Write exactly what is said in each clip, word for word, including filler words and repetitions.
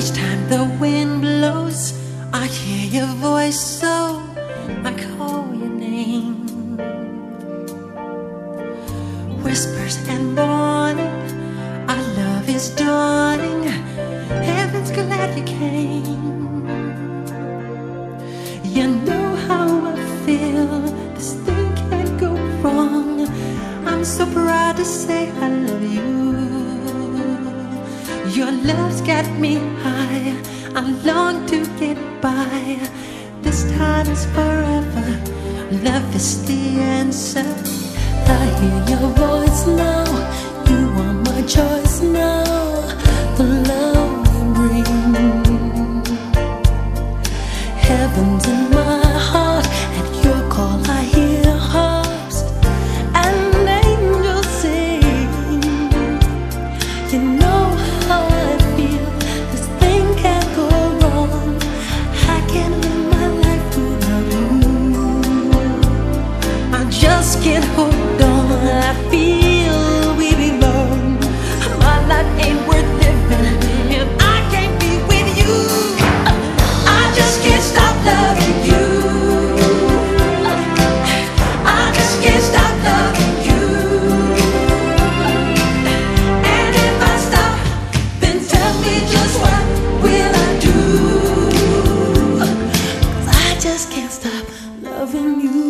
Each time the wind blows, I hear your voice, so I call your name. Whispers and morning, our love is dawning. Heaven's glad you came. You know how I feel, this thing can't go wrong. I'm so proud to say I love you. Your love's got me high, I long to get by. This time is forever, love is the answer. I hear your voice now, you are my choice now. The love you bring, heaven's in my heart. At your call I hear harps and angels sing. You know how I feel, this thing can't go wrong. I can't live my life without you. I just can't hold on, I feel we belong. My life ain't worth living if I can't be with you. I just can't stop loving you. I just can't stop loving you. And if I stop, then tell me just what will I do? 'Cause I just can't stop loving you.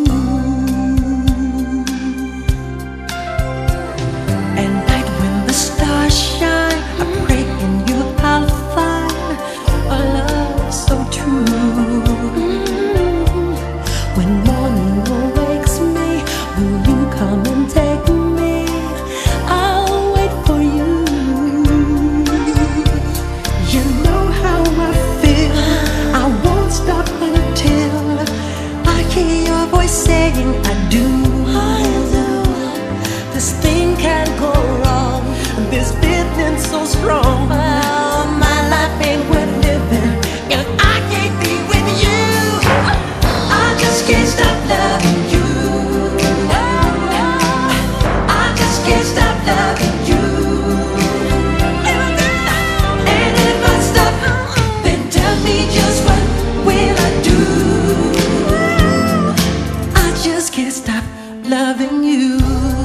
Saying I do, I do. This thing can't go wrong, this feeling so strong. Oh, my life ain't worth living if I can't be with you. I just can't stop loving you. I just can't stop loving you. And if I stop, then tell me just what will I do? Can't stop loving you.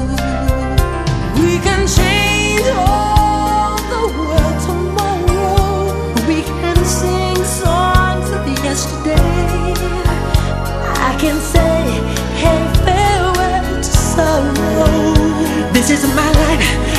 We can change all the world tomorrow. We can sing songs of yesterday. I can say, hey, farewell to sorrow. This is my life.